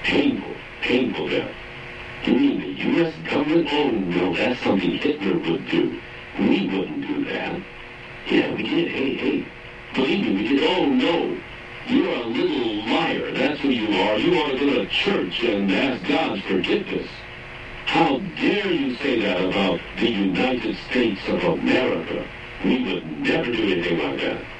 Painful, painful death. You mean the U.S. government? Oh, no, that's something Hitler would do. We wouldn't do that. Yeah, we did. Hey. Believe me, we did. Oh, no. You're a little liar. That's who you are. You ought to go to church and ask God's forgiveness. How dare you say that about the United States of America? We would never do anything like that.